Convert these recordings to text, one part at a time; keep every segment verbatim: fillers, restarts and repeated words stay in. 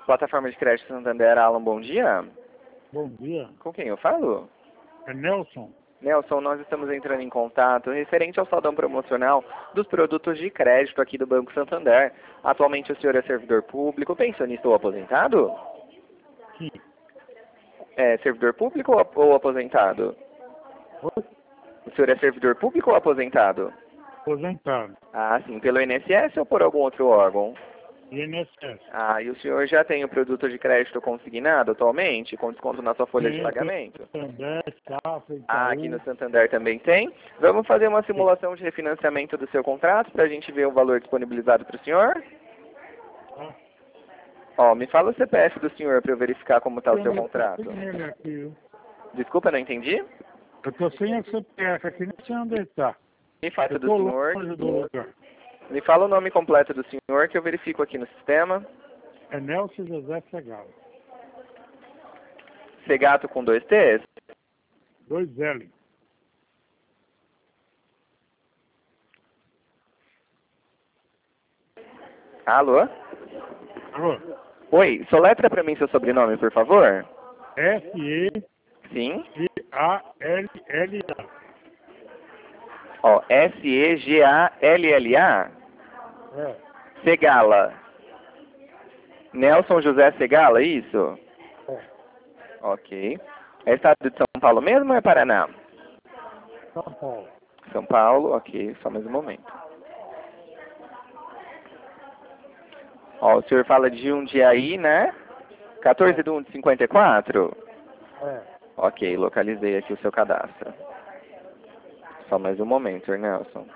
Plataforma de Crédito Santander, Alan, bom dia. Bom dia. Com quem eu falo? É Nelson. Nelson, nós estamos entrando em contato referente ao saldão promocional dos produtos de crédito aqui do Banco Santander. Atualmente o senhor é servidor público, pensionista ou aposentado? Sim. É servidor público ou, ou aposentado? Oi? O senhor é servidor público ou aposentado? Aposentado. Ah, sim. Pelo I N S S ou por algum outro órgão? I N S S. Ah, e o senhor já tem o produto de crédito consignado atualmente, com desconto na sua folha de Tem, pagamento? tem Santander, Safra, Itaú. Ah, aqui no Santander também tem. Vamos fazer uma simulação de refinanciamento do seu contrato para a gente ver o valor disponibilizado para o senhor? Tá? Ó, me fala o C P F do senhor para eu verificar como está o seu Eu contrato. tô sem ele aqui, viu? Desculpa, não entendi? Eu tô sem o C P F aqui, nem sei onde ele tá. Me fala Eu do tô senhor. longe do lugar. Me fala o nome completo do senhor que eu verifico aqui no sistema. É Nelson José Segalo. Segato com dois T's? Dois L. Alô? Alô? Oi, soletra para mim seu sobrenome, por favor. S E Sim. G A L L A. Ó, S E G A L L A? É. Segala. Nelson José Segala, isso? É. Ok. É estado de São Paulo mesmo ou é Paraná? São Paulo. São Paulo, ok, só mais um momento. Ó, o senhor fala de Jundiaí, né? quatorze de um de cinquenta e quatro? É. Ok, localizei aqui o seu cadastro. Só mais um momento, Nelson.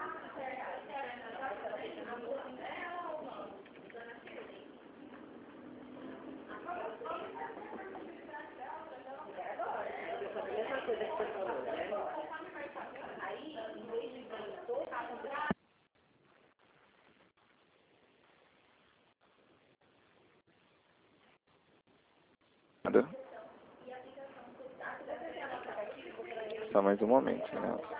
Só mais um momento, Nelson.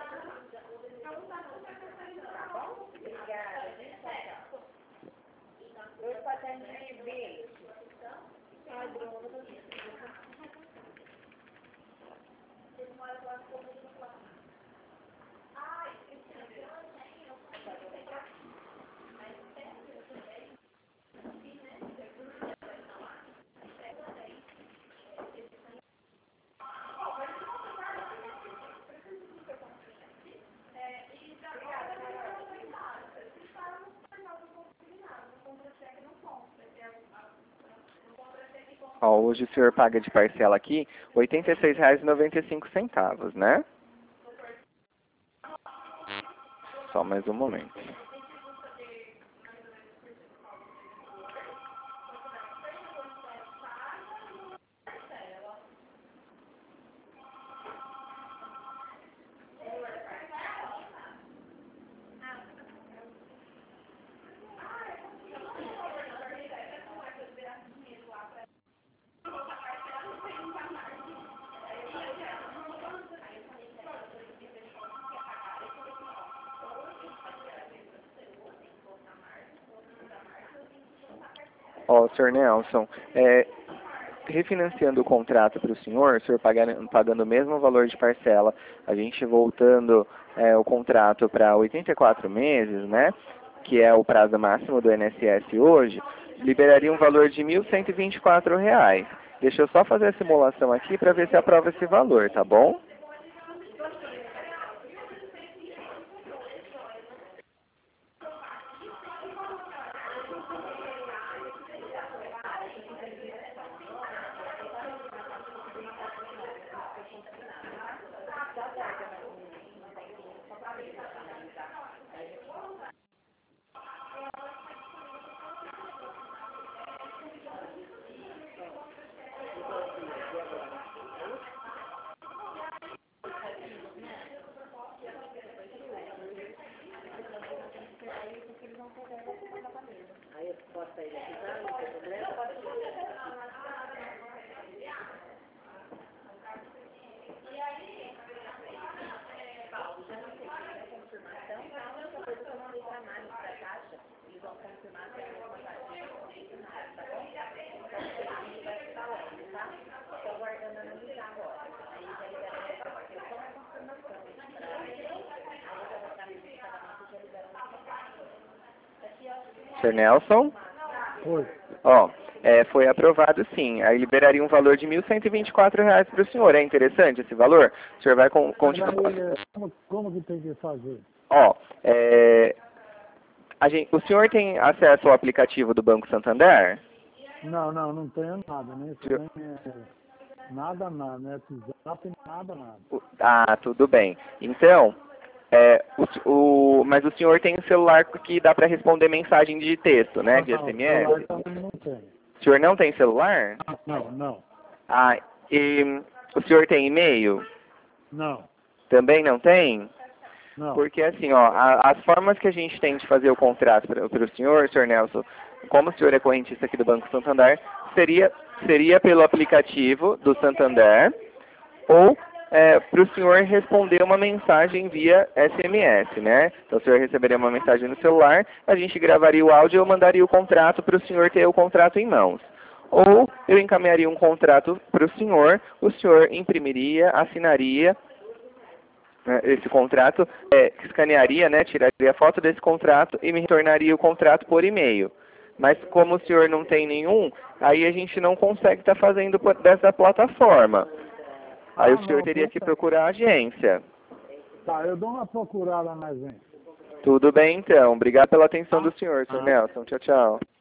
Ó, hoje o senhor paga de parcela aqui oitenta e seis reais e noventa e cinco centavos, né? Só mais um momento. Ó, senhor Nelson, é, refinanciando o contrato para o senhor, o senhor pagando, pagando o mesmo valor de parcela, a gente voltando é, o contrato para oitenta e quatro meses, né, que é o prazo máximo do I N S S hoje, liberaria um valor de mil cento e vinte e quatro reais. Deixa eu só fazer a simulação aqui para ver se aprova esse valor, tá bom? Aí eu posso sair daqui já, não tem problema? Confirmação, tá? Outra coisa que eu mandei pra análise da caixa, eles vão confirmar se é a mesma taxa. Tá bom? senhor Nelson? Foi. Ó, é, foi aprovado sim. Aí liberaria um valor de mil cento e vinte e quatro reais para o senhor. É interessante esse valor? O senhor vai con continuar... Mas aí, como, como que tem que fazer? Ó, é, a gente, o senhor tem acesso ao aplicativo do Banco Santander? Não, não, não tenho nada, né? Isso nem é nada, nada, né? WhatsApp, nada, nada. O- Ah, tudo bem. Então, é, o, o, mas o senhor tem um celular que dá para responder mensagem de texto, né? De Não, S M celular S? também não tenho. O senhor não tem celular? Não, não, Ah, e o senhor tem e-mail? não, Também não tem? não. Porque assim, ó, a- as formas que a gente tem de fazer o contrato para o senhor, senhor Nelson, como o senhor é correntista aqui do Banco Santander, seria, seria pelo aplicativo do Santander ou para o senhor responder uma mensagem via S M S, né? Então o senhor receberia uma mensagem no celular, a gente gravaria o áudio e eu mandaria o contrato para o senhor ter o contrato em mãos. Ou eu encaminharia um contrato para o senhor, o senhor imprimiria, assinaria né, esse contrato, é, escanearia, né, tiraria foto desse contrato e me retornaria o contrato por e-mail. Mas como o senhor não tem nenhum, aí a gente não consegue estar fazendo por- dessa plataforma. Aí Ah, o senhor não, teria não que tem. procurar a agência. Tá, eu dou uma procurada mais, hein? Tudo bem então. Obrigado pela atenção do senhor, senhor Ah. Nelson. Tchau, tchau.